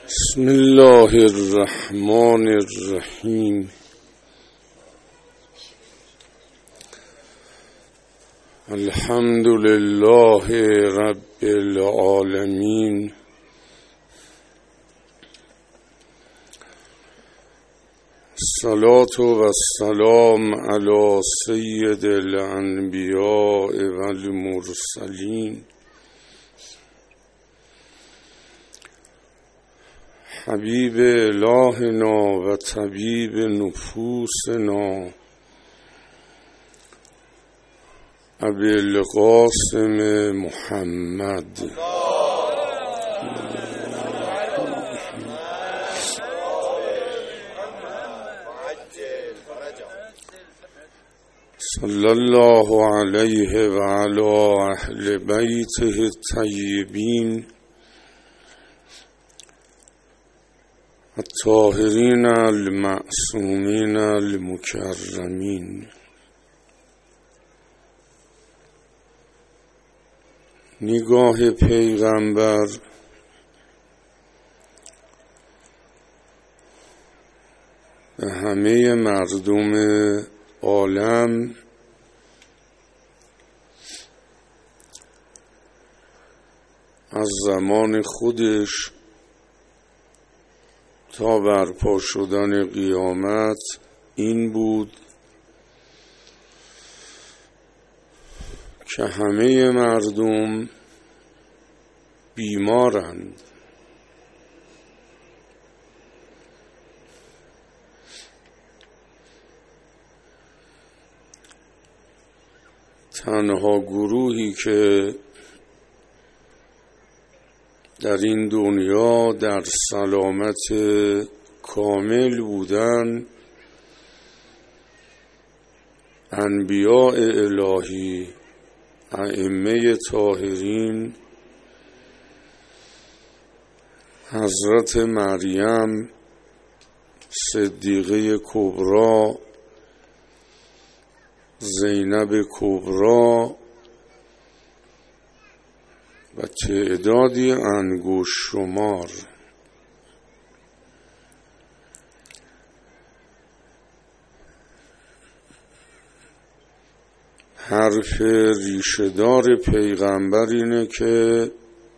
بسم الله الرحمن الرحیم. الحمد لله رب العالمین. الصلاة و السلام علی سید الانبیاء و المرسلین حبیب الهنا و طبیب نفوسنا ابی القاسم محمد صلی الله علیه و علی اهل بیته الطیبین الطاهرین المعصومین المکرمین. نگاه پیغمبر به همه مردم عالم از زمان خودش تا برپا شدن قیامت این بود که همه مردم بیمارند. تنها گروهی که در این دنیا در سلامت کامل بودن انبیاء الهی، ائمه طاهرین، حضرت مریم صدیقه کبری، زینب کبری و تعدادی انگشت شمار. حرف ریشه‌دار پیغمبر اینه که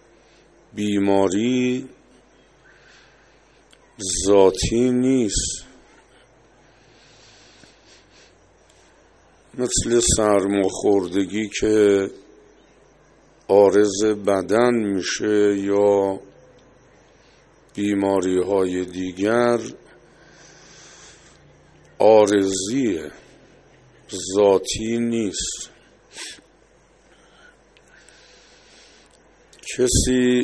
بیماری ذاتی نیست، مثل سرماخوردگی که عارض بدن میشه یا بیماری های دیگر عارضیه، ذاتی نیست. کسی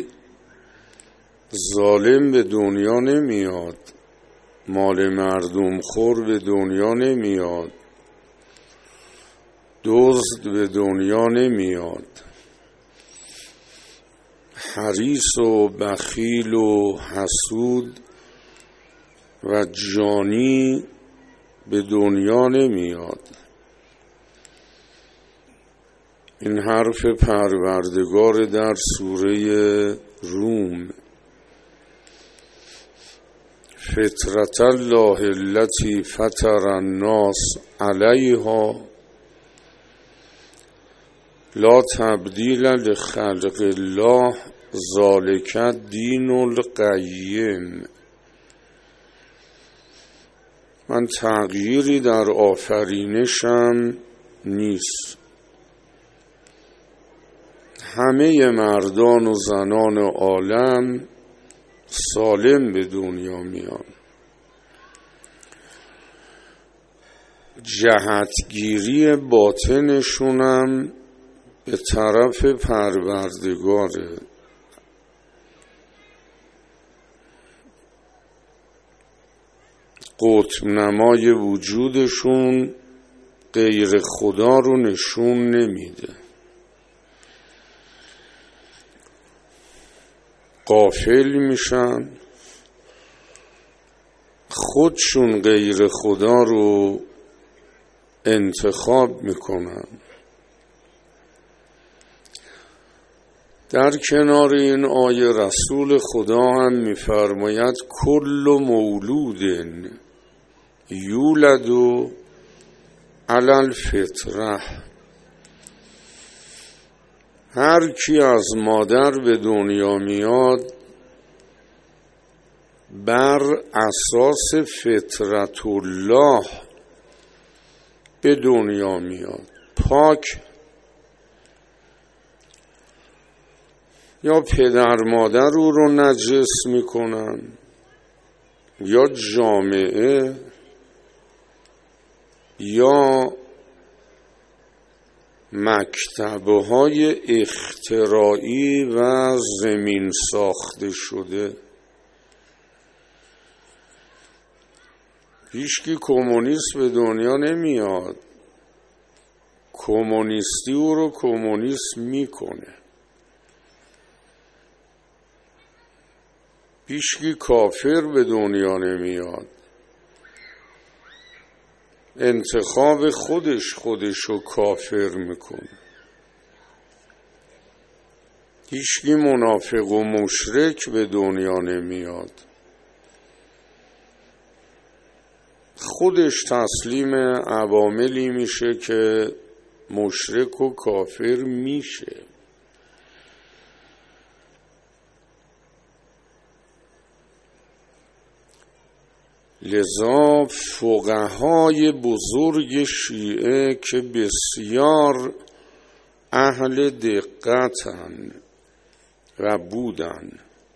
ظالم به دنیا نمیاد، مال مردم خور به دنیا نمیاد، دزد به دنیا نمیاد، حریص و بخیل و حسود و جانی به دنیا نمیاد. این حرف پروردگار در سوره روم: فطرت الله التي فطر الناس علیها لا تبدیل لخلق الله ذلک الدین القیم. من تغییری در آفرینشم نیست. همه مردان و زنان عالم سالم به دنیا میان. جهتگیری باطنشونم به طرف پروردگاره. قطب نمای وجودشون غیر خدا رو نشون نمیده. غافل میشن، خودشون غیر خدا رو انتخاب میکنن. در کنار این آیه رسول خدا هم می‌فرماید کل مولود یولد علی الفطره، هر کی از مادر به دنیا میاد بر اساس فطرت الله به دنیا میاد، پاک. یا پدر مادر او رو نجس میکنن یا جامعه یا مکتب‌های اختراعی و زمین ساخته شده. هیچکی کمونیست به دنیا نمیاد، کمونیستی او رو کمونیست میکنه. هیچکی کافر به دنیا نمیاد، انتخاب خودشو کافر میکنه. هیچکی منافق و مشرک به دنیا نمیاد، خودش تسلیم عواملی میشه که مشرک و کافر میشه. لذا فقهای بزرگ شیعه که بسیار اهل دقتن و بودن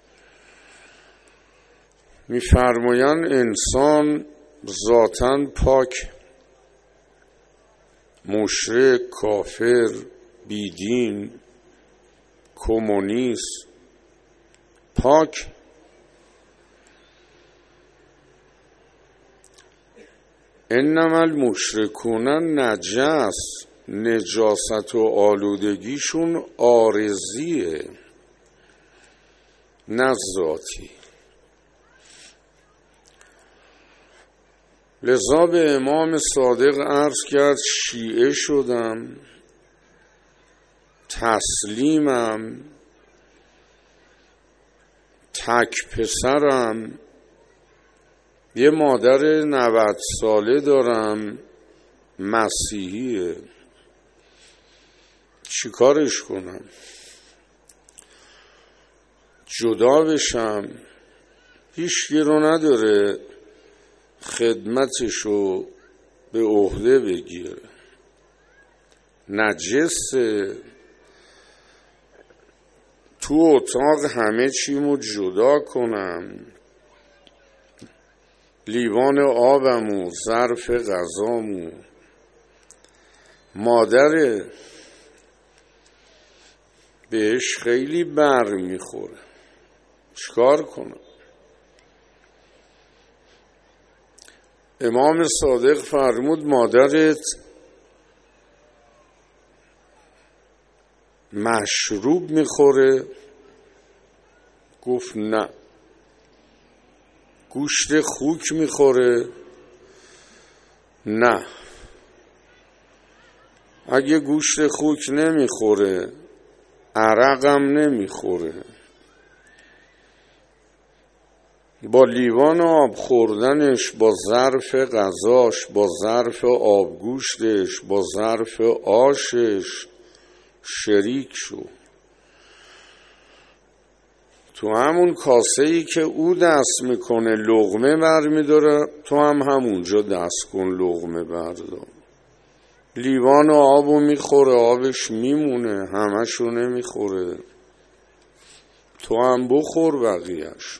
می‌فرمایند انسان ذاتاً پاک، مشرک، کافر، بیدین، کمونیست پاک. انما المشرکون نجس، نجاست و آلودگیشون عارضیه نه ذاتی. لذا به امام صادق عرض کرد شیعه شدم، تسلیمم، تک پسرم، یه مادر 90 ساله دارم مسیحیه، چی کارش کنم؟ جدا بشم؟ هیچکی رو نداره خدمتشو به عهده بگیره، نجسه. تو اتاق همه چیمو جدا کنم، لیوان آبمو، ظرف غذامو. مادر بهش خیلی بر میخوره، چیکار کنم؟ امام صادق فرمود مادرت مشروب میخوره؟ گفت نه. گوشت خوک میخوره؟ نه. اگه گوشت خوک نمیخوره عرقم نمیخوره، با لیوان آب خوردنش، با ظرف غذاش، با ظرف آبگوشتش، با ظرف آشش شریک شو. تو همون کاسه‌ای که او دست میکنه لقمه بر میداره، تو هم همونجا دست کن لقمه بردار. لیوان آبو میخوره، آبش میمونه، همشو نمیخوره، تو هم بخور بقیهش.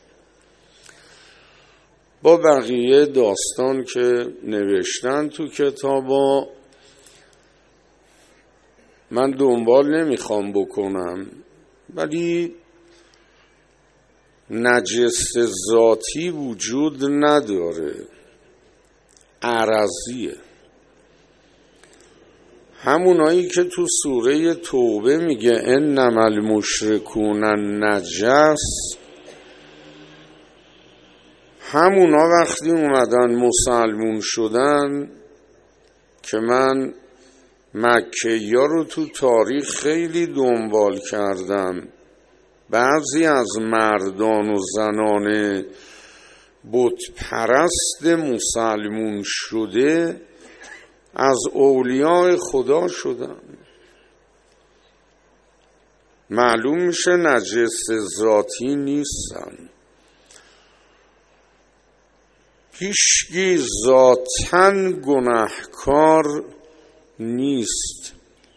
با بقیه داستان که نوشتن تو کتابا من دنبال نمیخوام بکنم، ولی نجس ذاتی وجود نداره، عرضیه. همونایی که تو سوره توبه میگه انما المشرکون نجس، همونا وقتی اومدن مسلمون شدن، که من مکه‌یا رو تو تاریخ خیلی دنبال کردم بعضی از مردان و زنان بت پرست مسلمون شده از اولیاء خدا شدن. معلوم میشه نجس ذاتی نیستن. هیچکی ذاتاً گناهکار نیست.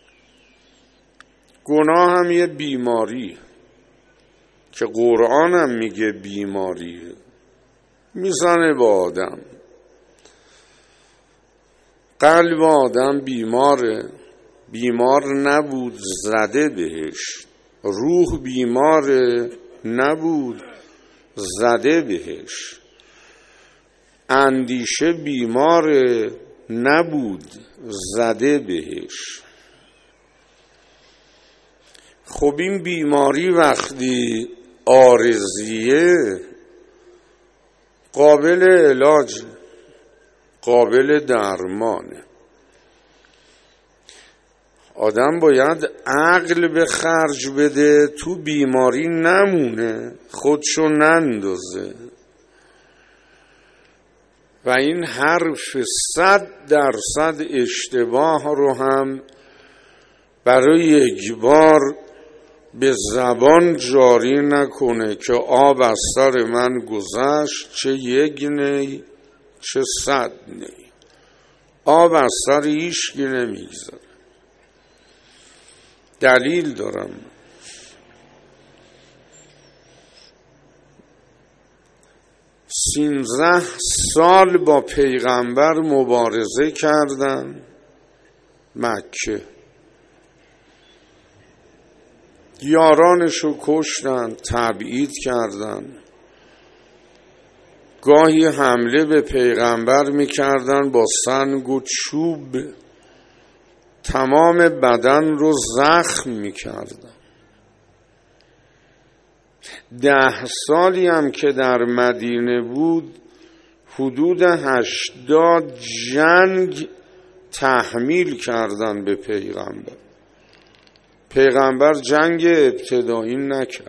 گناه هم یه بیماری که قرآن هم میگه بیماریه، میزنه با آدم. قلب آدم بیماره، بیمار نبود زده بهش. روح بیماره، نبود زده بهش. اندیشه بیماره، نبود زده بهش. خب این بیماری وقتی عارضیه قابل علاج، قابل درمانه. آدم باید عقل به خرج بده تو بیماری نمونه، خودشو نندازه. و این حرف 100% اشتباه رو هم برای یک بار به زبان جاری نکنه که آب از سر من گذشت، چه یک نی چه 100 نی. آب از سر هیچکی نمیگذره. دلیل دارم. 13 سال با پیغمبر مبارزه کردن مکه، یارانشو کشتن، تبعید کردن. گاهی حمله به پیغمبر میکردن با سنگ و چوب، تمام بدن رو زخم میکردن. 10 سالی هم که در مدینه بود حدود 80 جنگ تحمیل کردن به پیغمبر. پیغمبر جنگ ابتدایی نکرد.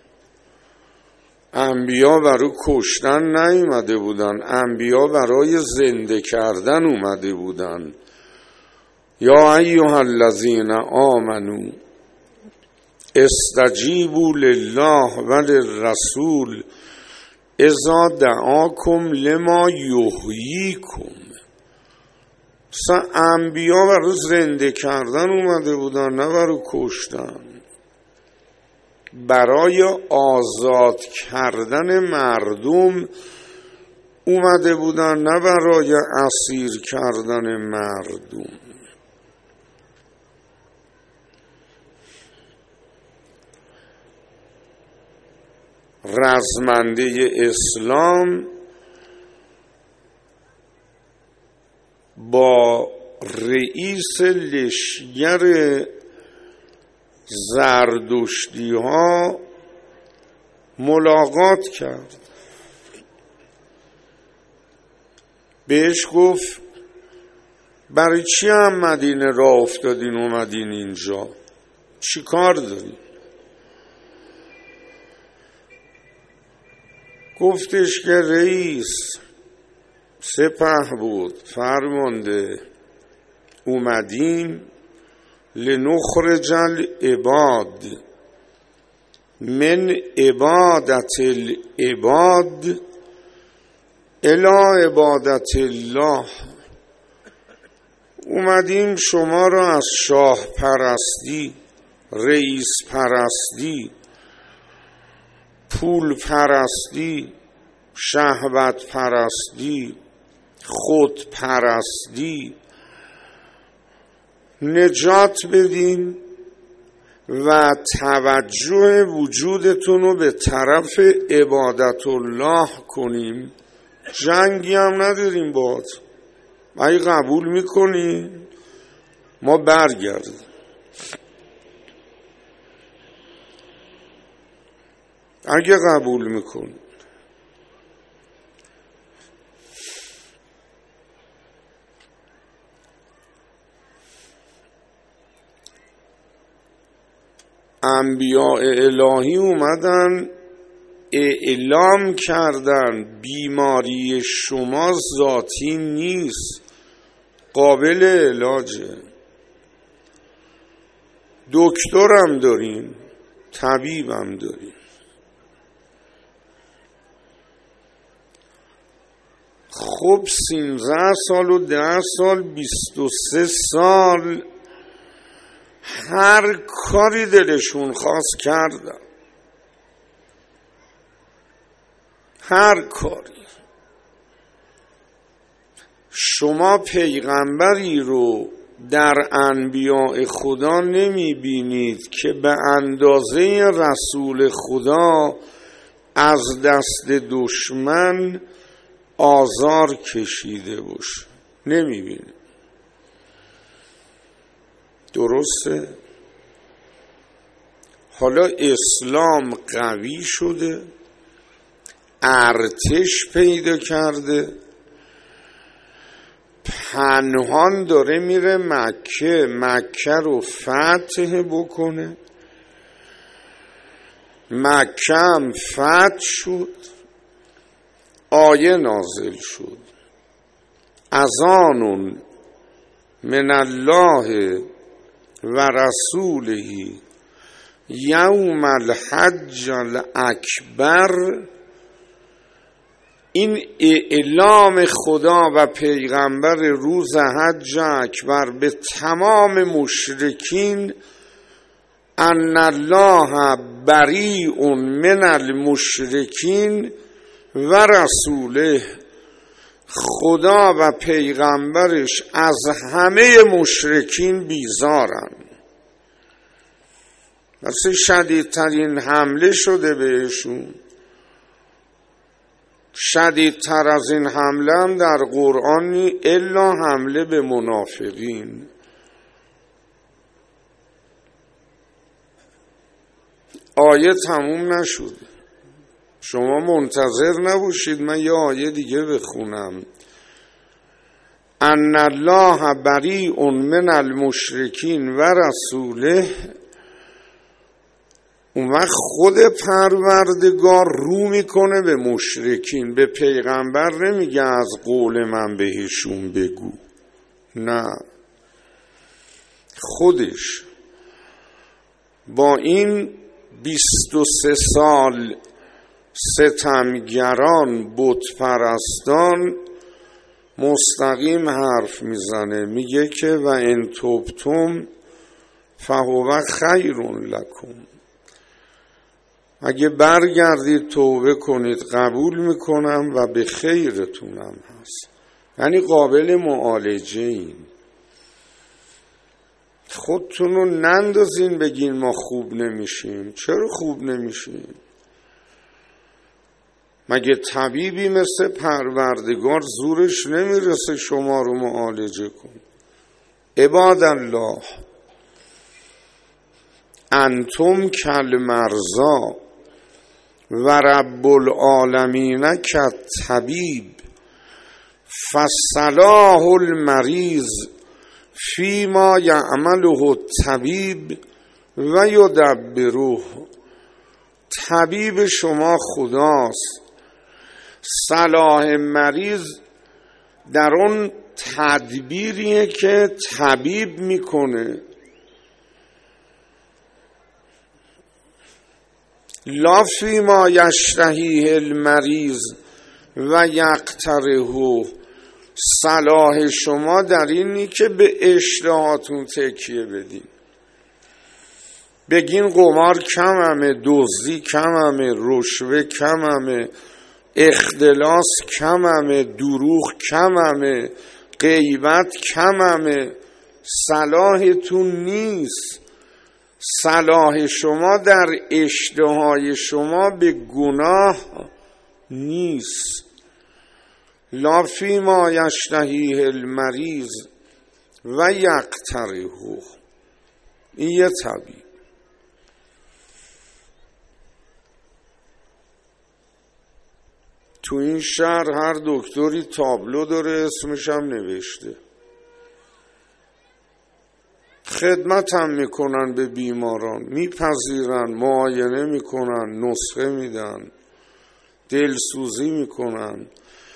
انبیا برای کشتن نیومده بودن، انبیا برای زنده کردن اومده بودن. یا ایها الذین آمنو استجیبوا لله و للرسول اذا دعاکم لما یحییکم. مثلا انبیا برای زنده کردن اومده بودن، نه برای کشتن. برای آزاد کردن مردم اومده بودن، نه برای اسیر کردن مردم. رزمنده اسلام با رئیس لشکر زردشتی ها ملاقات کرد. بهش گفت برای چی هم مدینه راه افتادین اومدین اینجا؟ چی کار دارین؟ گفتش که رئیس سپه بود فرمانده اومدیم لنخرج العباد من عبادت العباد الی عبادت الله. اومدیم شما را از شاه پرستی، رئیس پرستی، پول پرستی، شهوت پرستی، خود پرستی نجات بدیم و توجه وجودتون رو به طرف عبادت الله کنیم. جنگی هم نداریم باهات. اگه قبول میکنی ما برگردیم. اگه قبول میکنی. انبیاء الهی اومدن اعلام کردن بیماری شما ذاتی نیست، قابل علاجه. دکترم داریم، طبیبم داریم. خب 13 سال و 10 سال 23 سال هر کاری دلشون خواست کردن، هر کاری. شما پیغمبری رو در انبیاء خدا نمی بینید که به اندازه رسول خدا از دست دشمن آزار کشیده باشه، نمی بینید. درسته؟ حالا اسلام قوی شده، ارتش پیدا کرده، پنهان داره میره مکه رو فتح بکنه. مکه هم فتح شد، آیه نازل شد اذان من الله و رسوله یوم الحج الاکبر. این اعلام خدا و پیغمبر روز حج اکبر به تمام مشرکین ان الله بریء من المشرکین و رسوله، خدا و پیغمبرش از همه مشرکین بیزارن. مثل شدیدترین حمله شده بهشون. شدیدتر از این حمله هم در قرآن نی الا حمله به منافقین. آیه تموم نشده، شما منتظر نباشید من یه آیه دیگه بخونم. ان الله بریء من المشرکین و رسوله. اون وقت خود پروردگار رو میکنه به مشرکین، به پیغمبر نمیگه از قول من بهشون بگو، نه، خودش با این 23 سال ستمگران بت پرستان مستقیم حرف میزنه، میگه که و ان توبتم فهو خیر لکم، اگه برگردید توبه کنید قبول میکنم و به خیرتونم هست. یعنی قابل معالجه این. خودتون رو نندازین بگین ما خوب نمیشیم. چرا خوب نمیشیم؟ مگه طبیبی مثل پروردگار زورش نمیرسه شما رو معالجه کن؟ عباد الله انتم کالمرضی و رب العالمین کالطبیب فصلاح المریض فیما یعمله الطبیب و یدبره. طبیب شما خداست، صلاح مریض در اون تدبیریه که طبیب میکنه. لا فیما یشتهیه المریض و یقتره. صلاح شما در اینی که به اشتهاتون تکیه بدین، بگین قمار کممه، دزدی کممه، رشوه کممه، اختلاس کممه، دروغ کممه، غیبت کممه. صلاحتون نیست. صلاح شما در اشتهای شما به گناه نیست. لا فیما یشتهیه المریض و یقتره. این یه طبیب. تو این شهر هر دکتری تابلو داره، اسمش هم نوشته. خدمت هم میکنن به بیماران، میپذیرن، معاینه میکنن، نسخه میدن، دلسوزی میکنن.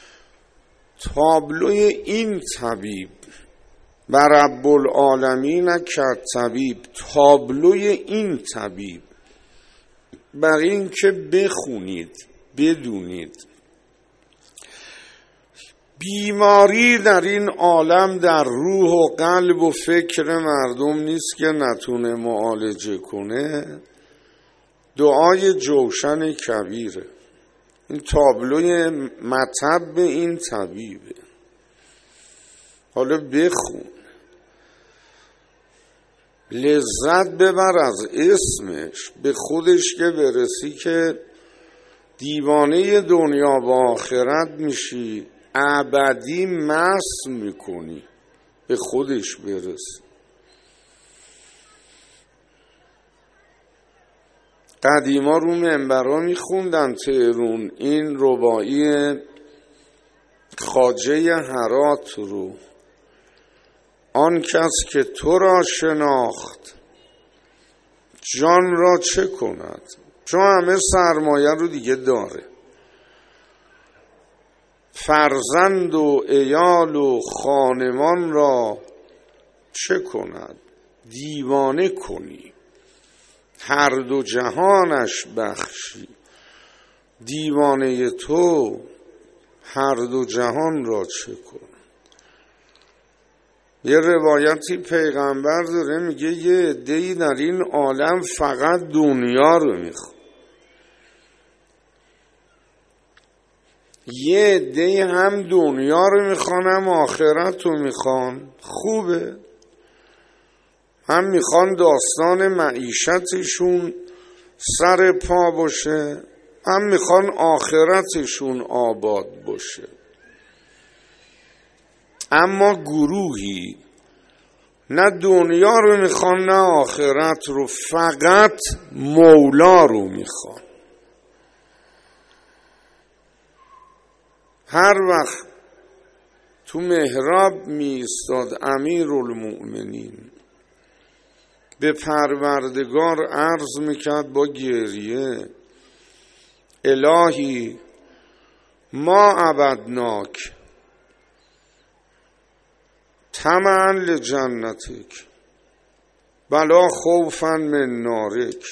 تابلوی این طبیب و رب العالمین نکرد طبیب، تابلوی این طبیب برای این که بخونید بدونید بیماری در این عالم در روح و قلب و فکر مردم نیست که نتونه معالجه کنه. دعای جوشن کبیره. این تابلوی مطب این طبیبه. حالا بخون، لذت ببر از اسمش، به خودش که برسی که دیوانه دنیا و آخرت میشی، ابدی مست میکنی، به خودش برسی. قدیما رو منبرها میخوندن تهرون این رباعی خواجه هرات رو: آن کس که تو را شناخت جان را چه کند. چون همه سرمایه رو دیگه داره، فرزند و عیال و خانمان را چه کند. دیوانه کنی، هر دو جهانش بخشی. دیوانه تو هر دو جهان را چه کند. یه روایتی پیغمبر داره میگه یه عده‌ای در این عالم فقط دنیا رو میخوان، یه عده‌ای هم دنیا رو میخوان هم آخرت رو میخوان. خوبه، هم میخوان داستان معیشتشون سر پا باشه، هم میخوان آخرتشون آباد باشه. اما گروهی نه دنیا رو میخوان نه آخرت رو، فقط مولا رو میخوان. هر وقت تو محراب میستاد امیرالمؤمنین به پروردگار عرض میکرد با گریه: الهی ما عبدناک طمعا لجنتک بلا خوفا من نارک.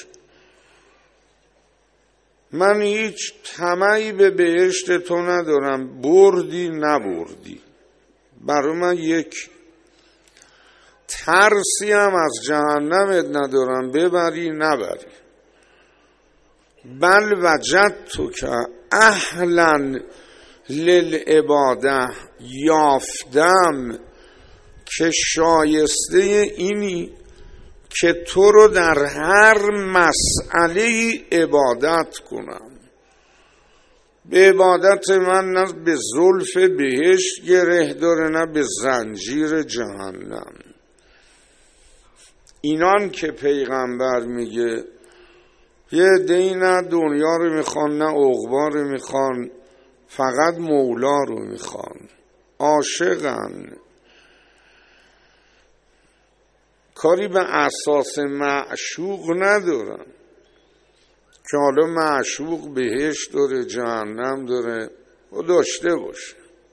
من هیچ طمعی به بهشت تو ندارم، بردی نبردی برای من یک، ترسی هم از جهنمت ندارم، ببری نبری. بل وجدتک اهلا للعباده، یافتم که شایسته اینی که تو رو در هر مسئله عبادت کنم. به عبادت من نه به زلف بهشت گره داره نه به زنجیر جهنم. اینان که پیغمبر میگه یه عده‌ای نه دنیا رو میخوان نه عقبا رو میخوان، فقط مولا رو میخوان، عاشقن، کاری به اساس معشوق ندارن که حالا معشوق بهشت داره جهنم داره و داشته باشه.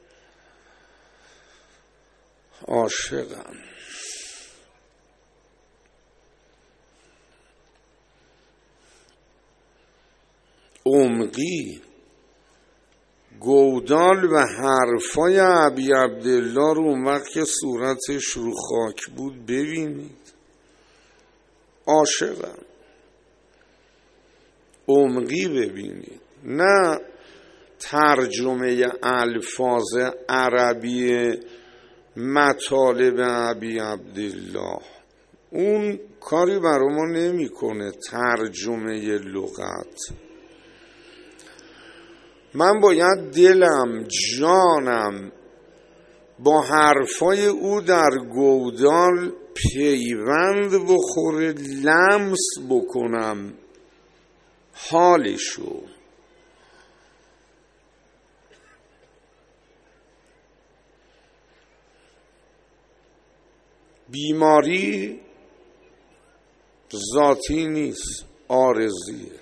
عاشقن. عمقی گودال و حرفای ابی عبدالله رو اون وقت که صورتش رو خاک بود ببینید. عاشقم. عمقی ببینید، نه ترجمه الفاظ عربی مطالب ابی عبدالله. اون کاری برای ما نمیکنه ترجمه لغت. من باید دلم جانم با حرفای او در گودال پیوند بخوره، لمس بکنم حالشو. بیماری ذاتی نیست، عارضیه.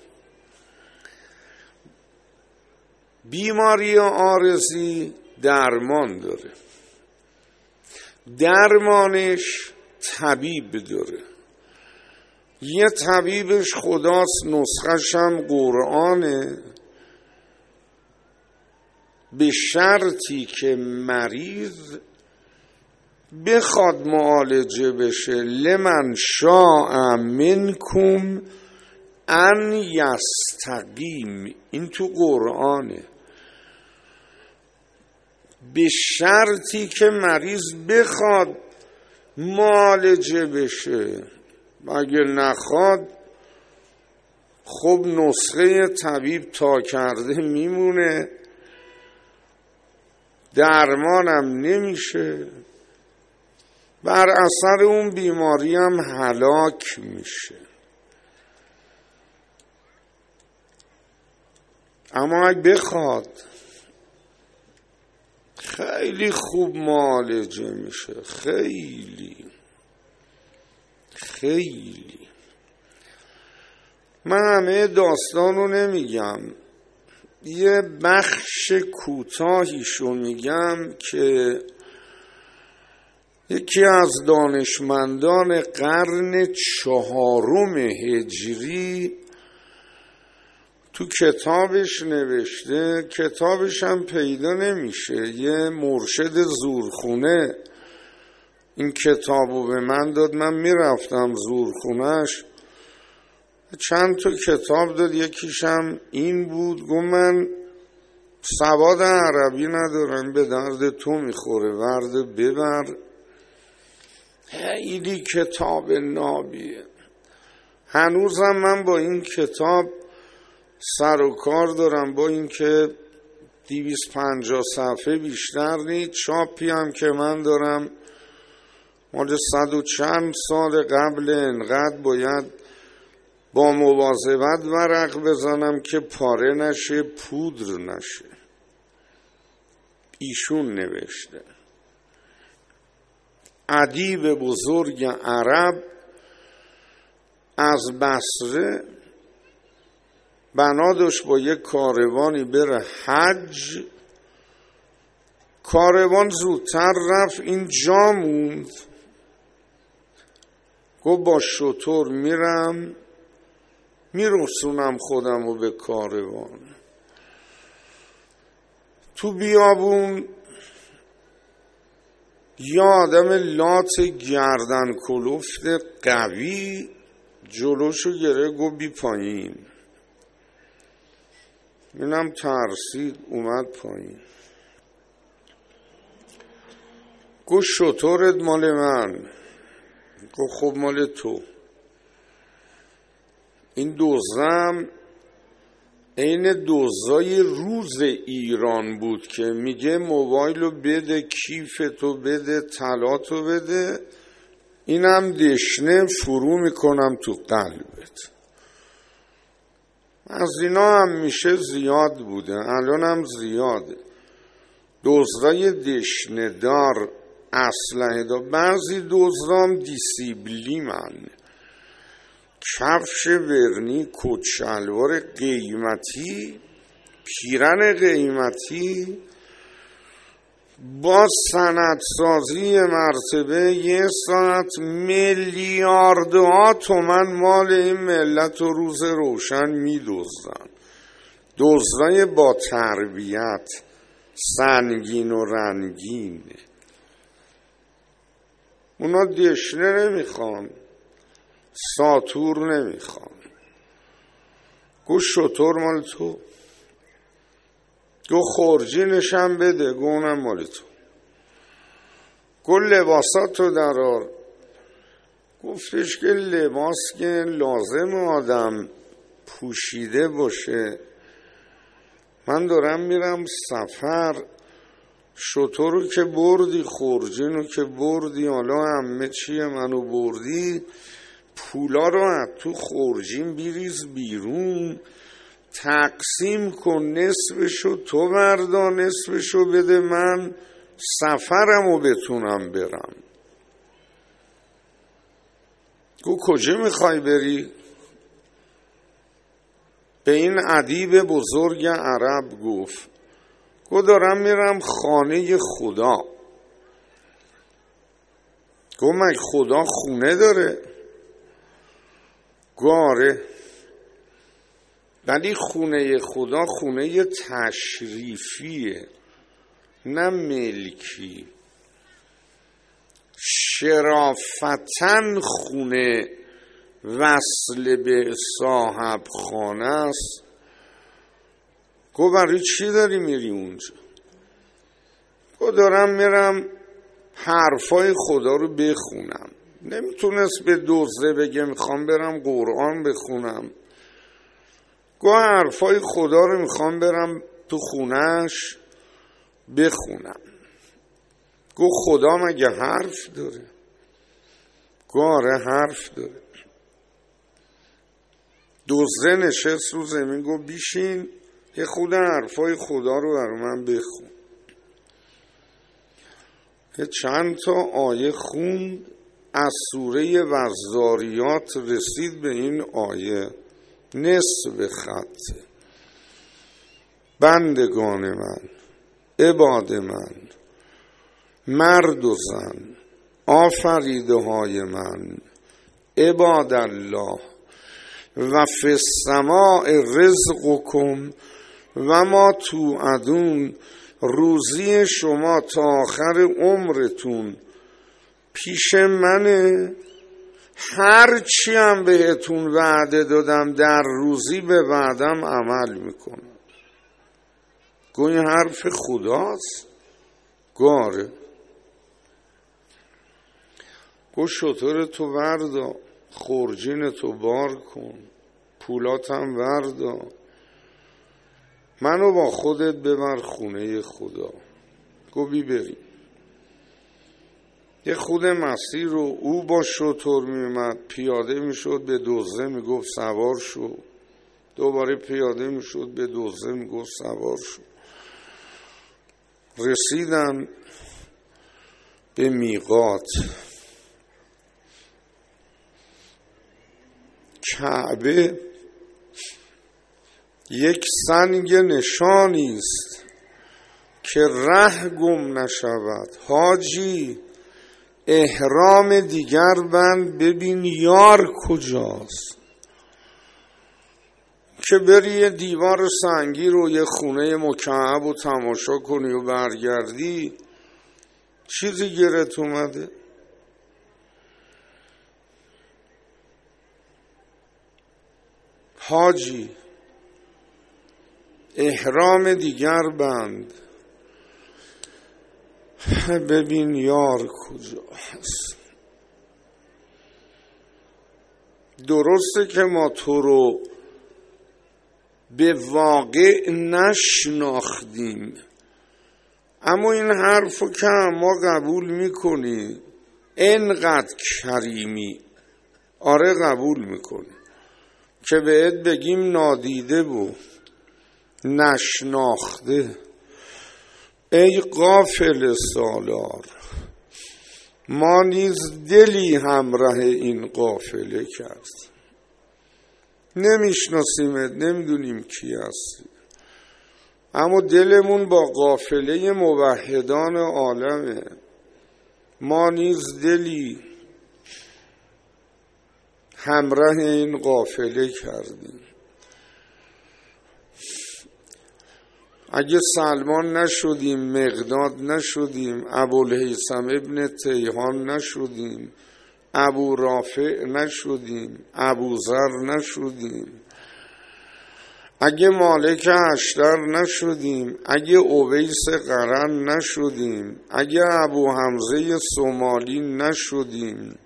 بیماری عارضی درمان داره، درمانش طبیب داره. یه طبیبش خداست، نسخش هم قرآنه، به شرطی که مریض بخواد معالجه بشه. لمن شاء منکم ان یستقیم، این تو قرآنه. به شرطی که مریض بخواد معالجه بشه، اگه نخواد خب نسخه طبیب تا کرده میمونه، درمانم نمیشه، بر اثر اون بیماری هم هلاک میشه. اما اگه بخواد خیلی خوب معالجه میشه، خیلی. من همه داستانو نمیگم، یه بخش کوتاهیشو میگم که یکی از دانشمندان قرن 4 هجری تو کتابش نوشته، کتابش هم پیدا نمیشه، یه مرشد زورخونه این کتابو به من داد، من میرفتم زورخونهش، چند تا کتاب داد، یکیشم این بود. گفت من سواد عربی ندارم، به درد تو میخوره، ورده ببر. خیلی کتاب نابیه. هنوزم من با این کتاب سر و کار دارم، با این که 250 صفحه بیشتر نیست. چاپی هم که من دارم مال 100 و چند سال قبل، انقدر باید با مواظبت ورق بزنم که پاره نشه، پودر نشه. ایشون نوشته، ادیب بزرگ عرب از بصره بنا داشت با یک کاروانی بره حج. کاروان زودتر رفت، این جا موند. گفت با شتر میرم میرسونم خودم رو به کاروان. تو بیابون یا آدم لات گردن کلفت قوی جلوشو گره، گفت بی پایین. اینم ترسید، اومد پایین. گفت شترت مال من. گفت خب مال تو. این دوزم عین دوزای روز ایران بود که میگه موبایلو بده، کیفتو بده، طلاتو بده، اینم دشنه فرو میکنم تو قلبت. از اینا هم میشه زیاد بوده، الان هم زیاده. دزدای دشنه دار، اسلحه دار. بعضی دزدام دیسیبلیمن، کفش ورنی، کت شلوار قیمتی، پیرن قیمتی، با سندسازی مرتبه 1 ساعت میلیاردها تومن مال این ملت و روز روشن میدزدن. دزدای با تربیت، سنگین و رنگین. اونا دشنه نمیخوان، ساتور نمیخوان. گوش شتر مال تو. گو خورجینشم بده، گونم مال تو. گو لباساتو درار. گفتش که لباس که لازم آدم پوشیده باشه، من دارم میرم سفر. شتر رو که بردی، خورجین رو که بردی، حالا همه چیه منو بردی، پولا رو از تو خورجین بریز بیرون، تقسیم کن، نصفشو تو بردا، نصفشو بده من، سفرمو بتونم برم. گو کجا میخوای بری؟ به این ادیب بزرگ عرب گفت گو دارم میرم خانه خدا. گو مگه خدا خونه داره؟ گو آره، ولی خونه خدا خونه تشریفیه نه ملکی. شرافتن خونه وصل به صاحب خانه است. گو برای چی داری میری اونجا؟ گو دارم میرم حرفای خدا رو بخونم. نمیتونست به دوزه بگه میخوام برم قرآن بخونم. گو حرفای خدا رو میخوام برم تو خونش بخونم. گو خدا مگه حرف داره؟ گو آره حرف داره. دوزه نشست رو زمین گو بیشین یه خود حرفای خدا رو برای من بخون. یه چند تا آیه خوند از سوره والذاریات رسید به این آیه نصف خط. بندگان من، عباد من، مرد و زن، آفریده های من، عباد الله و فی السماء رزقکم و ما توعدون. روزی شما تا آخر عمرتون پیش منه. هر چی هم بهتون وعده دادم در روزی به وعدم عمل میکنم. گو این حرف خداست؟ گو آره. گو شتر تو وردا، خورجین تو بار کن، پولاتم وردا، منو با خودت ببر خونه خدا. گو بی بریم. یه خود مسیر رو او با شتر میومد پیاده میشد به دوزه میگفت سوار شو، دوباره پیاده میشد به دوزه میگفت سوار شو. رسیدن به میقات. کعبه یک سنگ نشانی است که ره گم نشود. حاجی احرام دیگر بند ببین یار کجاست، که بری یه دیوار سنگی رو یه خونه مکعب و تماشا کنی و برگردی. چیزی گیرت اومده؟ حاجی احرام دیگر بند ببین یار کجا هست. درسته که ما تو رو به واقع نشناختیم، اما این حرفو که ما قبول میکنی. انقدر کریمی، آره قبول میکنی که بهت بگیم نادیده بود نشناخته. ای غافل سالار، ما نیز دلی همراه این قافله کرد. نمیشناسیمت، نمیدونیم کی هستی، اما دلمون با قافله موحدان عالمه. ما نیز دلی همراه این قافله کردیم. اگه سلمان نشدیم، مقداد نشدیم، ابوالهیثم ابن تیهان نشدیم، ابو رافع نشدیم، ابو ذر نشدیم، اگه مالک اشتر نشدیم، اگه اویس قرن نشدیم، اگه ابو حمزه سومالی نشدیم،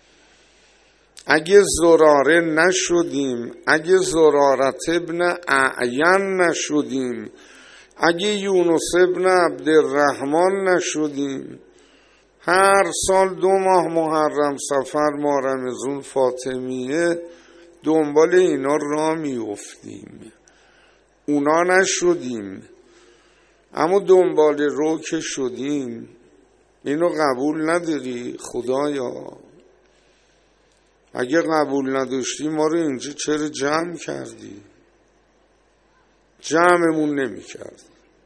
اگه زراره نشدیم، اگه زرارت ابن اعین نشدیم، اگه یونس ابن عبدالرحمن نشدیم. هر سال 2 ماه محرم، صفر، ماه رمضان، فاطمیه دنبال اینا را میافتیم. اونا نشدیم، اما دنبال رو که شدیم. اینو قبول نداری خدایا؟ اگه قبول نداشتی ما رو اینجا چرا جمع کردی؟ جمعمون نمی کرد.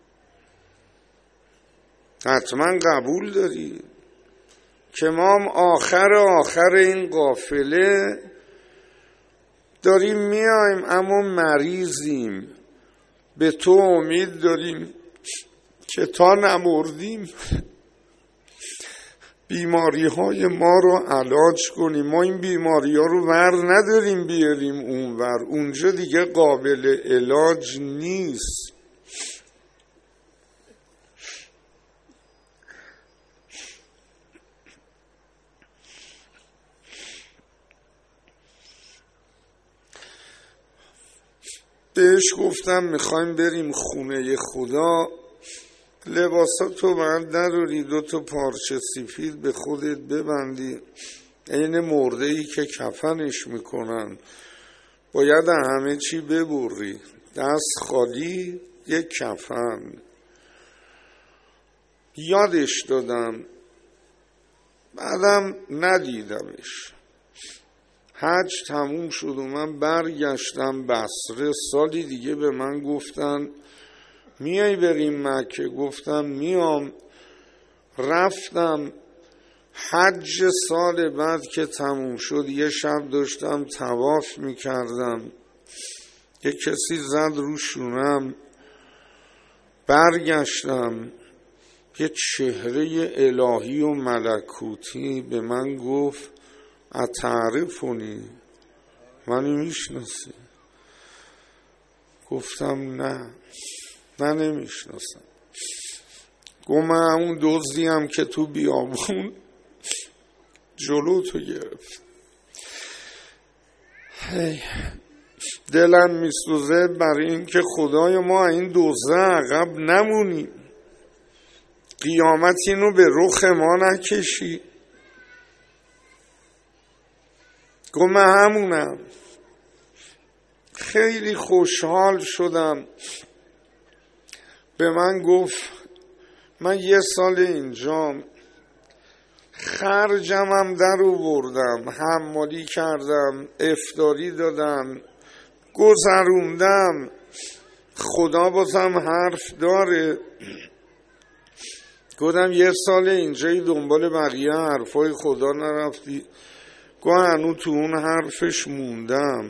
حتما قبول داری که ما هم آخر این قافله داریم میایم، اما مریضیم. به تو امید داریم که تا نمردیم بیماری های ما رو علاج کنیم. ما این بیماری ها رو ور نداریم بیاریم اونور، اونجا دیگه قابل علاج نیست. بهش گفتم میخوایم بریم خونه خدا، لباساتو باید نداری، 2 پارچه سفید به خودت ببندی، این مرده ای که کفنش میکنن، باید همه چی ببری، دست خالی یک کفن. یادش دادم، بعدم ندیدمش. حج تموم شد و من برگشتم بصره. سالی دیگه به من گفتن میای بریم مکه؟ گفتم میام. رفتم. حج سال بعد که تموم شد یه شب داشتم طواف میکردم، یه کسی زد رو شونم، برگشتم، یه چهره الهی و ملکوتی به من گفت اتعرفونی؟ منو میشناسی؟ گفتم نه نمیشناسم. گفت من همون دزدیم که تو بیابون جلو تو گرفت. دلم میسوزه برای این که خدای ما این دزده عقب نمونیم، قیامت اینو به رخ ما نکشی. گفت من همونم. خیلی خوشحال شدم. به من گفت من 1 سال اینجام، خرجمم در آوردم، حمالی کردم، افطاری دادم، گذروندم، خدا بازم حرف داره. گفتم 1 سال اینجایی دنبال بقیه حرفای خدا نرفتی؟ گفت هنوز تو اون حرفش موندم،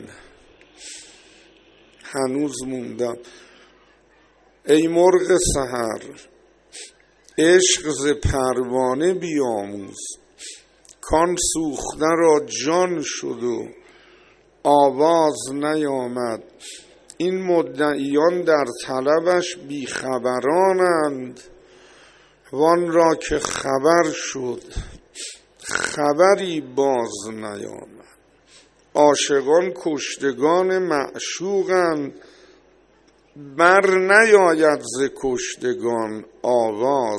هنوز موندم. ای مرغ سحر عشق ز پروانه بیاموز، کان سوخته را جان شد و آواز نیامد. این مدعیان در طلبش بیخبرانند، وان را که خبر شد خبری باز نیامد. عاشقان کشتگان معشوقند، بر نیاید ز کشتگان آواز.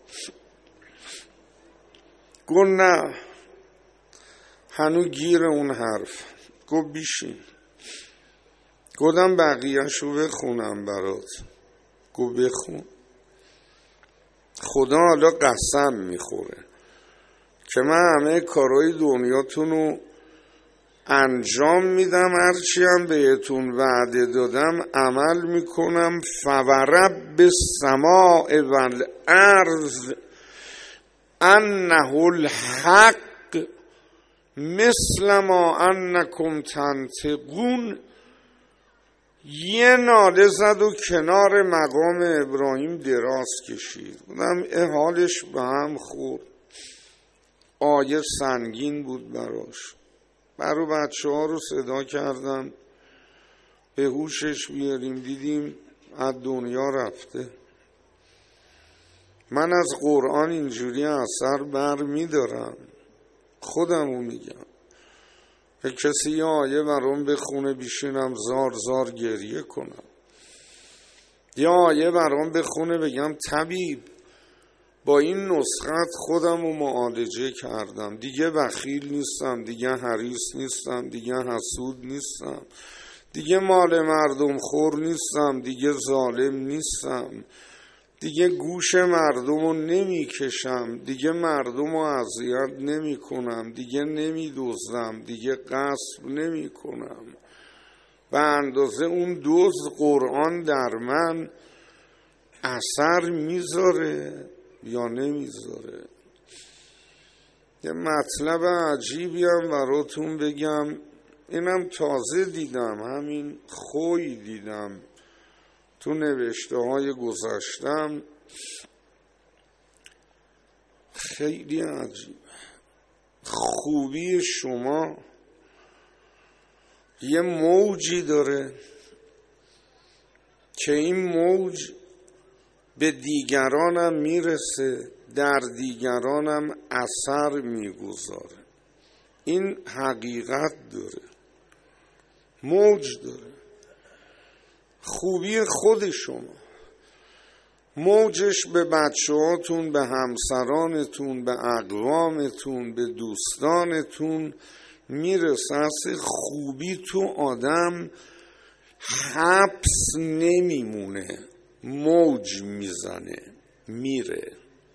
گفت نه هنو گیر اون حرف. گفت بیشین. گفتم بقیه‌شو بخونم برات. گفت بخون. خدا حالا قسم میخوره که من همه کارهای دنیاتونو انجام میدم، هرچی هم بهتون وعده دادم عمل میکنم. فورب السماء والارض انه الحق مثل ما انکم تنطقون. یه ناله زد و کنار مقام ابراهیم دراز کشید. بودم حالش به هم خورد. آیه سنگین بود براش. برای بچه ها رو صدا کردم به هوشش بیاریم، دیدیم از دنیا رفته. من از قرآن اینجوری اثر بر میدارم، خودمو میگم. به کسی یه آیه برام بخونه بیشینم زار زار گریه کنم، یه آیه برام بخونه بگم طبیب با این نسخت خودم رو معالجه کردم، دیگه بخیل نیستم، دیگه حریص نیستم، دیگه حسود نیستم، دیگه مال مردم خور نیستم، دیگه ظالم نیستم، دیگه گوش مردم رو نمی کشم، دیگه مردم رو اذیت نمی کنم، دیگه نمی دزدم، دیگه غصب نمی کنم. به اندازه اون دزد قرآن در من اثر میذاره یا نمیذاره؟ یه مطلب عجیبی هم براتون بگم، اینم تازه دیدم، همین خوی دیدم تو نوشته های گذشتم، خیلی عجیب. خوبی شما یه موجی داره که این موج به دیگرانم میرسه، در دیگرانم اثر میگذاره. این حقیقت داره، موج داره. خوبی خود شما موجش به بچه‌هاتون، به همسرانتون، به اقوامتون، به دوستانتون میرسه. اصلا خوبی تو آدم حبس نمیمونه، موج میزنه میره.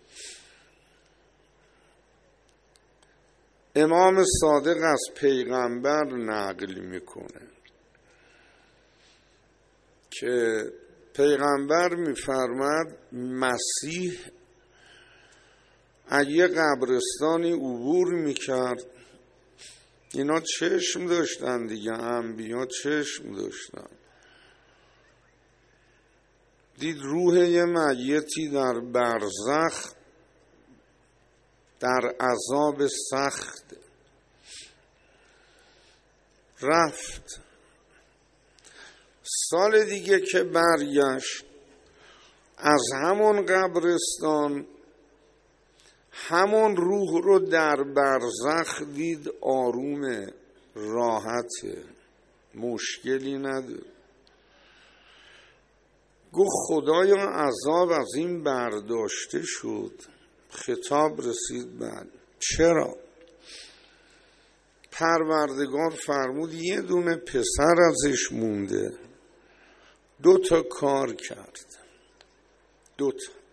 امام صادق از پیغمبر نقل میکنه که پیغمبر میفرماد مسیح اگه قبرستانی عبور میکرد، اینا چشم داشتن دیگه، انبیا چشم داشتن، دید روح یه میتی در برزخ در عذاب سخت، رفت. سال دیگه که برگشت از همون قبرستان همون روح رو در برزخ دید، آرومه، راحته، مشکلی نداره. گفت خدایا عذاب از این برداشته شد؟ خطاب رسید بعد چرا؟ پروردگار فرمود یه دونه پسر ازش مونده، 2 کار کرد، 2.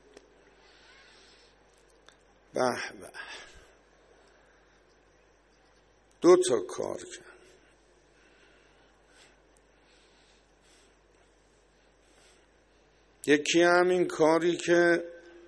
به به، 2 کار کرد. یکی همین کاری که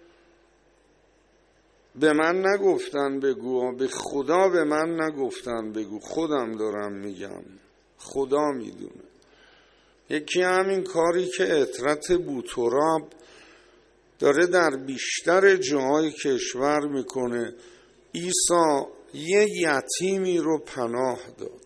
به من نگفتن بگو، به خدا به من نگفتن بگو، خودم دارم میگم، خدا میدونه. یکی همین کاری که عطرت بوتراب داره در بیشتر جاهای کشور میکنه. عیسی یه یتیمی رو پناه داد،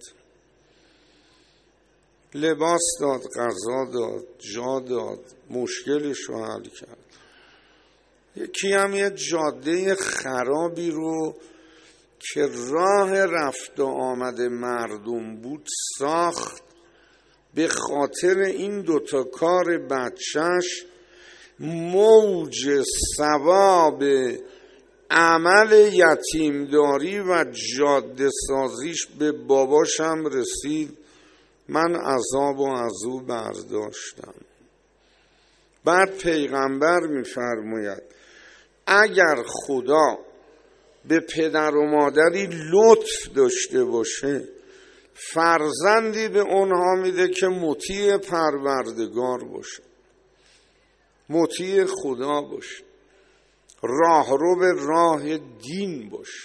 لباس داد، غذا داد، جا داد، مشکلش رو حل کرد. یکی هم یه جاده خرابی رو که راه رفت و آمد مردم بود ساخت. به خاطر این 2 کار بچهش موج ثواب عمل یتیمداری و جاده سازیش به باباشم رسید. من عذاب و از او برداشتم. بعد پیغمبر میفرماید اگر خدا به پدر و مادری لطف داشته باشه، فرزندی به اونها میده که مطیع پروردگار باشه، مطیع خدا باشه، راهرو به راه دین باشه.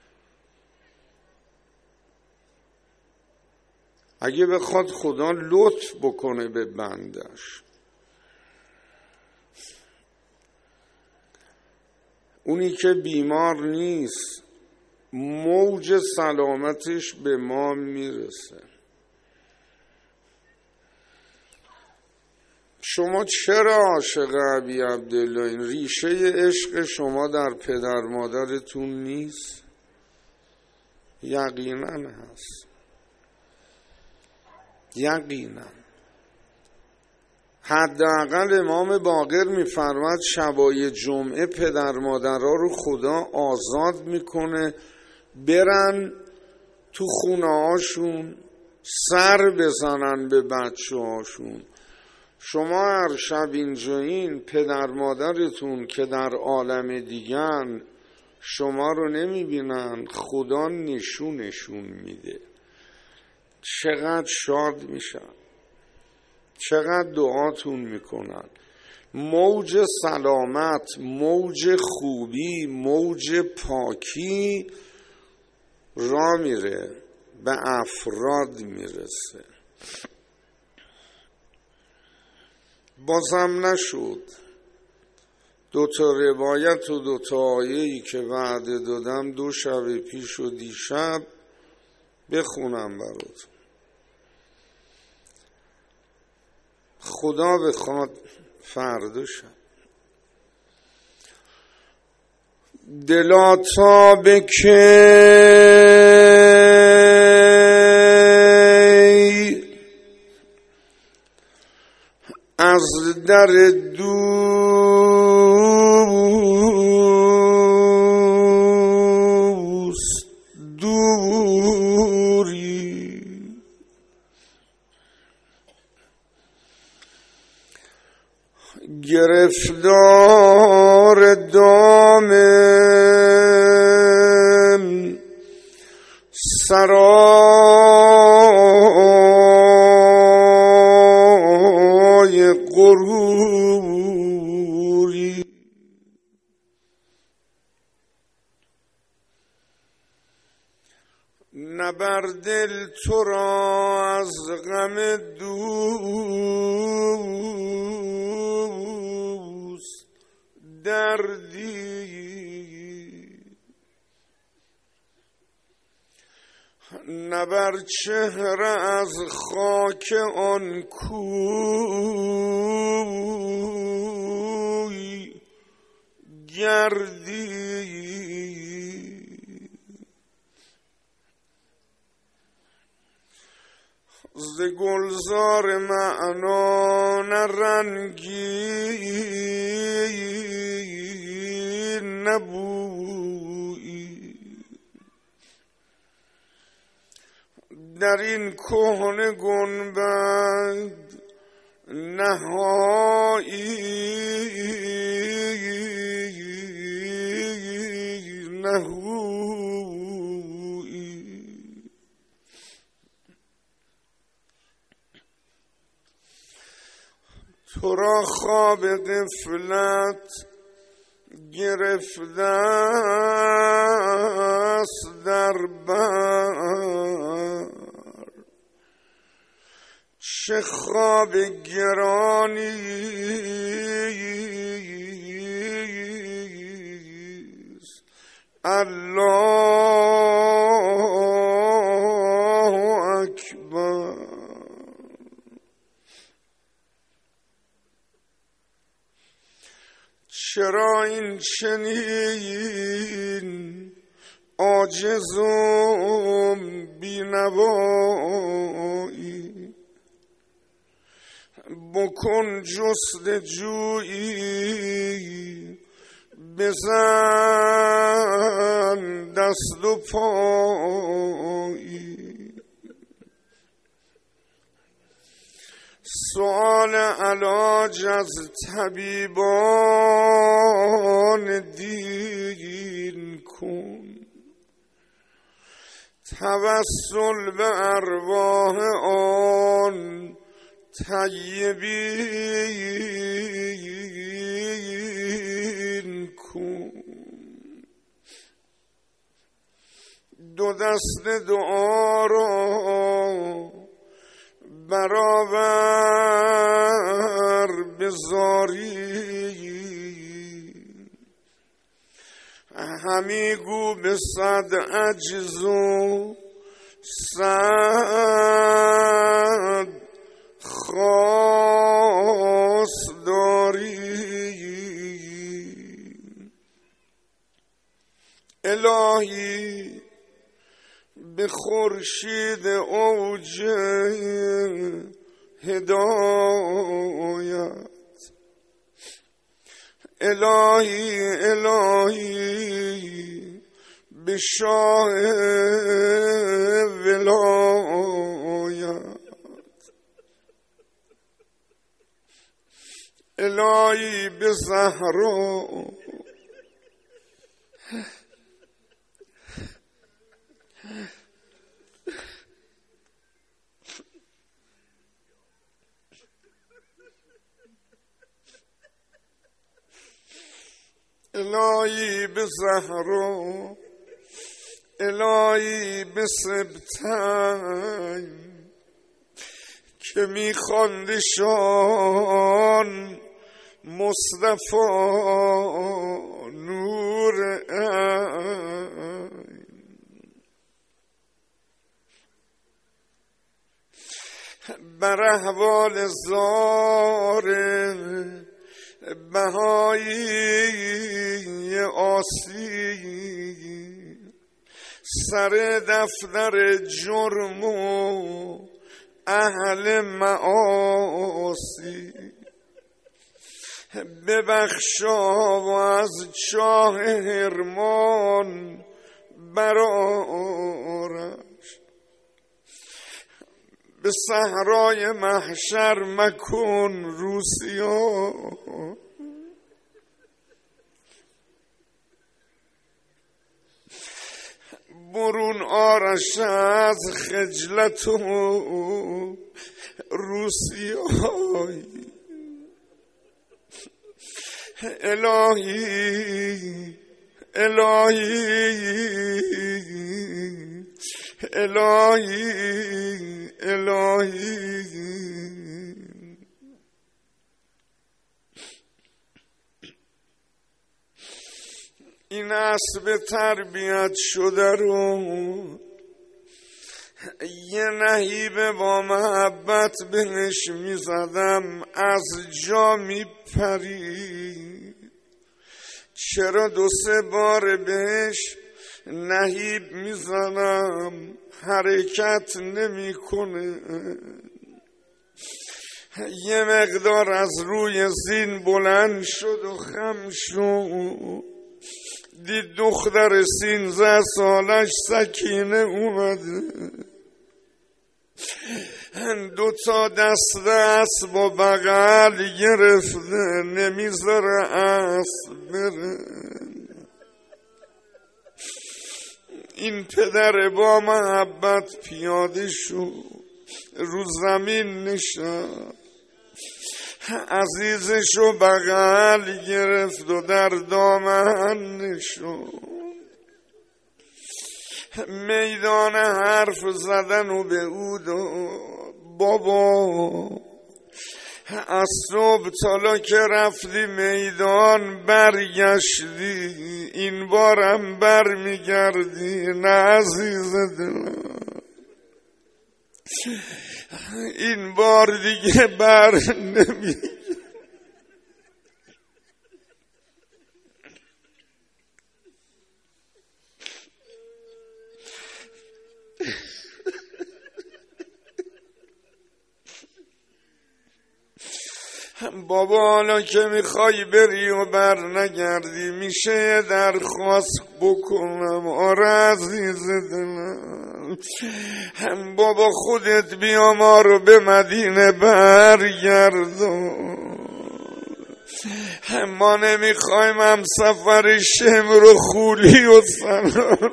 اگه بخواد خدا لطف بکنه به بندش، اونی که بیمار نیست موج سلامتش به ما میرسه. شما چرا عاشق ابی عبدالله؟ این ریشه عشق شما در پدر مادرتون نیست؟ یقینا هست، یقینا. حداقل امام باقر میفرماد شبای جمعه پدر مادرها رو خدا آزاد میکنه برن تو خونه هاشون سر بزنن به بچه هاشون، شما هر شب اینجایین، پدر مادرتون که در عالم دیگن شما رو نمیبینن، خدا نشون میده. چقدر شاد میشن، چقدر دعاتون میکنن. موج سلامت، موج خوبی، موج پاکی را میره، به افراد میرسه. بازم نشد 2 روایت و 2 آیه‌ای که وعده دادم 2 شب پیش و دیشب بخونم براتون. خدا بخواد فردا شب. دلا تا بکی از در دوست دوری، گرفتار دام سرای غروری. نه بر دل تو را از غم دوست دردی، نه بر چهره از خاک آن کوی گردی. ز گلزار معنا نه رنگی نبویی، در این کهنه گنبد نهایی نهویی. تو را خواب غفلت گرفته است در بر، چه خواب گرانی است. الله اکبر. چرا این چنین عاجز و بینوایی؟ بکن جستجویی، بزن دست و پایی. سؤال علاج از طبیبان دین کن، توسل به ارواح آن طیبین کن. 2 دست دعا را برابر بزاری، همی گو به 100 عجز و 100 خواستاری. الهی به خورشید اوج هدایت، الهی الهی به شاه ولایت، الهی به زهرا الهی به زهرا الهی به سبتن که میخواندشان مصطفی نور عین. بر احوال زار بهایی آسی سر دفتر جرم و اهل معاصی ببخشا و از چاه حرمان برآرش به صحرای محشر مکن روسیا برون آرش از خجلت و روسیای. الهی الهی الهی الهی این اسب تربیت شده رو یه نهیب با محبت بهش میزدم از جا میپرید. چرا 2-3 بار بهش نهیب میزنم حرکت نمیکنه. یه مقدار از روی زین بلند شد و خم شد، دید دختر 13 سالش سکینه اومده، 2 دست اسب و بغل گرفته نمیذاره اسب بره. این پدر با محبت پیاده شد، رو زمین نشست، عزیزشو بغل گرفت و در دامن نشد. میدان حرف زدن و به او بابا از صبح تالا که رفتی میدان برگشتی، این بارم برمیگردی نه عزیز دلم، این بار دیگه بر نمیگردی. بابا حالا که میخوای بری و بر نگردی میشه درخواست بکنم؟ آره عزیز دلم، بابا خودت بیا ما رو به مدینه برگردون، ما نمیخوایم هم سفر شمر و خولی و سنار.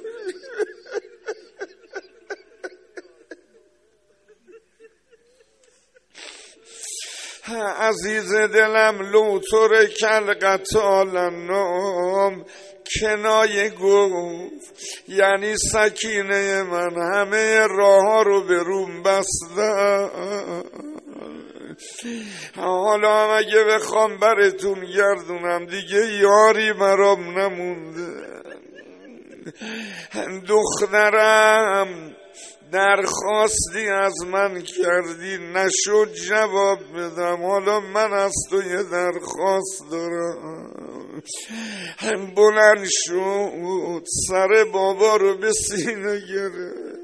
عزیز دلم لوتر کل قتال نام کنایه گفت، یعنی سکینه من همه راه ها رو به روم بسته. حالا اگه بخوام براتون گردونم دیگه یاری برام نمونده. دخترم درخواستی از من کردی نشد جواب بدم، حالا من از تو یه درخواست دارم. بلند شد سر بابا رو به سینه گرفت،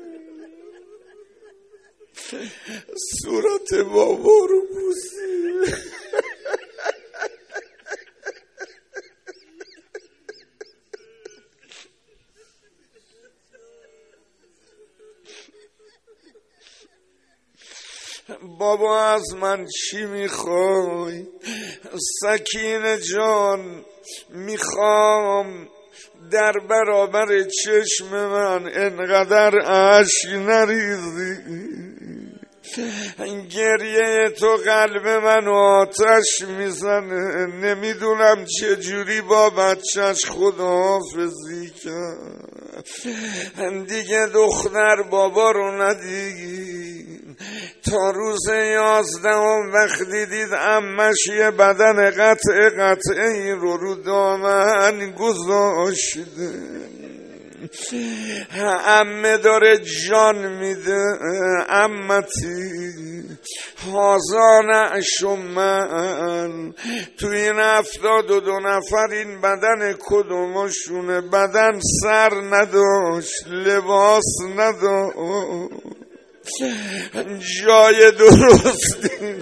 صورت بابا رو بوسید. بابا از من چی میخوای؟ سکینه جان میخوام در برابر چشم من انقدر اشک نریزی، گریه تو قلب من آتش میزنه، نمیدونم چجوری با بچهش خداحافظی کرد. دیگه دختر بابا رو ندید تا روز 11 وقتی دید عمش یه بدن قطعه رو دامن گذاشته. عمه داره جان میده، عمتی هازان شمن تو این 72 نفر این بدن کدومشونه بدن سر نداشت، لباس نداشت، جای درستی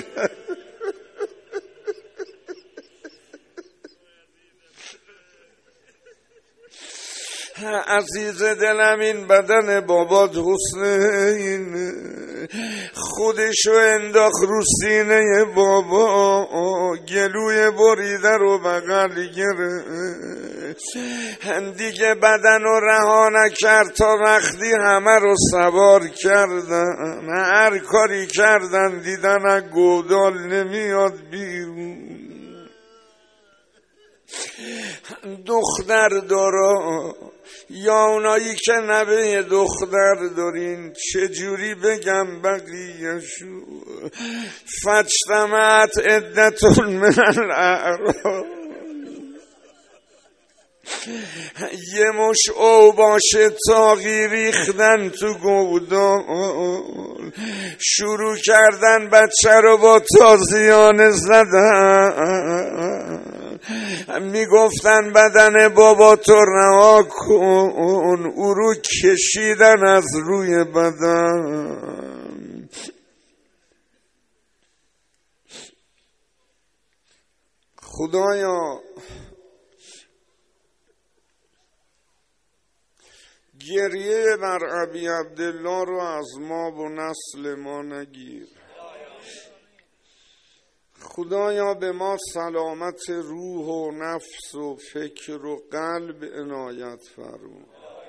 عزیز دلم این بدن بابات حسین خودشو انداخت رو سینه بابا، گلوی بریده رو بغل گرفت، دیگه بدن رو رها نکرد تا وقتی همه رو سوار کردن، هر کاری کردن دیدن از گودال نمیاد بیرون. دختر دارا یا اونایی که نوه دختر دارین چجوری بگم بقیه‌شو، فاجتمعت عدة من الاعراب، یه مش اوباش تاقی ریختن تو گودال، شروع کردن بچه رو با تازیانه زدن، میگفتن بدن بابا تو رها کن، او رو کشیدن از روی بدن. خدایا گریه بر ابی عبدالله رو از ما و نسل ما نگیر. خدایا به ما سلامت روح و نفس و فکر و قلب عنایت فرما.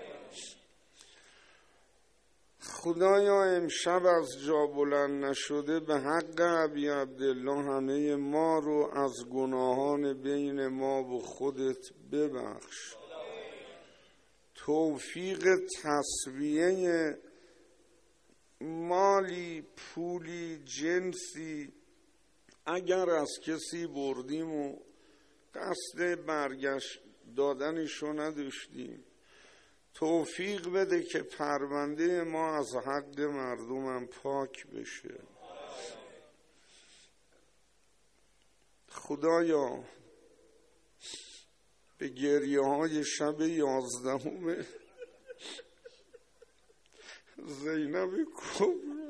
خدایا امشب از جا بلند نشده به حق ابی عبدالله همه ما رو از گناهان بین ما و خودت ببخش. توفیق تسویه مالی، پولی، جنسی اگر از کسی بردیم و قصد برگشت دادنشو نداشتیم، توفیق بده که پرونده ما از حق مردمم پاک بشه. خدایا به گریه های شب 11 زینب کبرا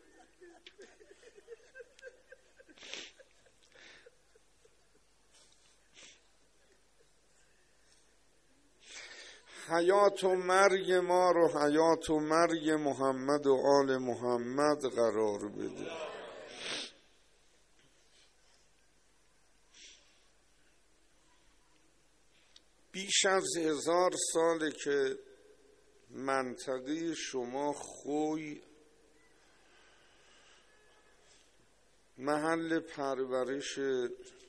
حیات و مرگ ما رو حیات و مرگ محمد و آل محمد قرار بده. بیش از 1000 ساله که منطقه شما خوی محل پرورش